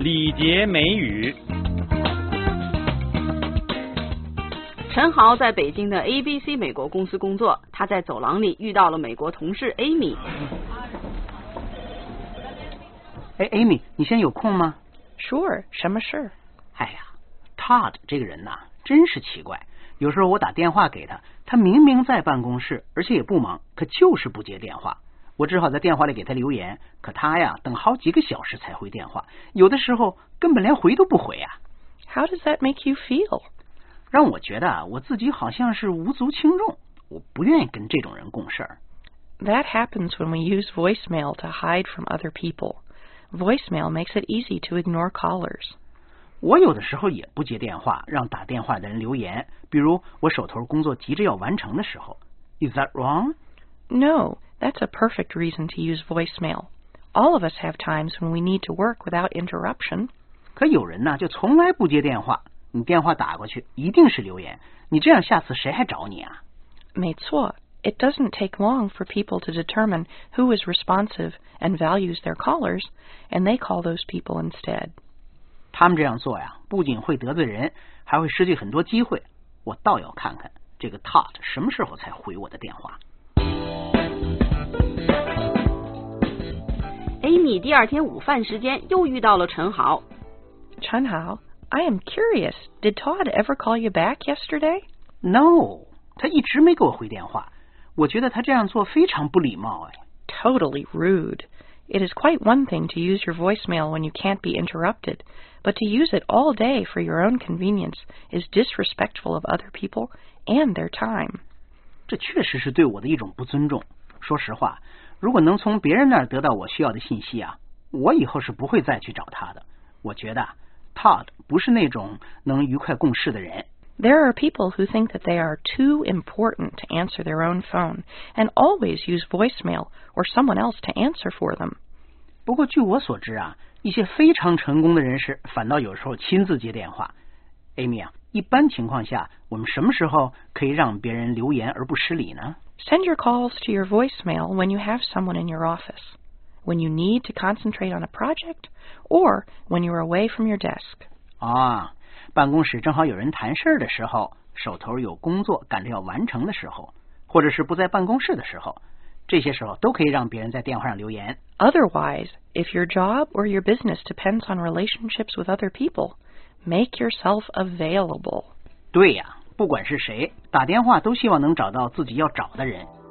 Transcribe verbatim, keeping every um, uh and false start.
礼节美语。 陈豪在北京的 A B C 美国公司工作，他在走廊里遇到了美国同事 Amy。 哎 ，Amy， 你现在有空吗 ？Sure， 什么事？ 哎呀 ，Todd 这个人呐，真是奇怪。有时候我打电话给他，他明明在办公室，而且也不忙，可就是不接电话。我只好在电话里给他留言，可他呀，等好几个小时才回电话，有的时候根本连回都不回啊。 How does that make you feel？ 让我觉得啊，我自己好像是无足轻重，我不愿意跟这种人共事儿。 That happens when we use voicemail to hide from other people. Voicemail makes it easy to ignore callers. 我有的时候也不接电话，让打电话的人留言，比如我手头工作急着要完成的时候。Is that wrong? No, that's a perfect reason to use voicemail. All of us have times when we need to work without interruption. 可有人呢，就从来不接电话，你电话打过去，一定是留言，你这样下次谁还找你啊？ 没错。It doesn't take long for people to determine who is responsive and values their callers, and they call those people instead. 他们这样做呀，不仅会得罪人，还会失去很多机会。我倒要看看这个 Todd 什么时候才回我的电话。 Amy 第二天午饭时间又遇到了陈豪。 陈豪 I am curious. Did Todd ever call you back yesterday? No, 他一直没给我回电话。我觉得他这样做非常不礼貌哎。 Totally rude. It is quite one thing to use your voicemail when you can't be interrupted, but to use it all day for your own convenience is disrespectful of other people and their time. 这确实是对我的一种不尊重。说实话，如果能从别人那儿得到我需要的信息啊，我以后是不会再去找他的。我觉得 Todd 不是那种能愉快共事的人。 There are people who think that they are too important to answer their own phone and always use voicemail or someone else to answer for them. 不过据我所知啊，一些非常成功的人士反倒有时候亲自接电话。Amy 啊，一般情况下，我们什么时候可以让别人留言而不失礼呢？ Send your calls to your voicemail when you have someone in your office, when you need to concentrate on a project, or when you're away from your desk. 啊。办公室正好有人谈事儿的时候，手头有工作赶着要完成的时候，或者是不在办公室的时候，这些时候都可以让别人在电话上留言。 Otherwise, if your job or your business depends on relationships with other people, make yourself available. 对呀，不管是谁，打电话都希望能找到自己要找的人。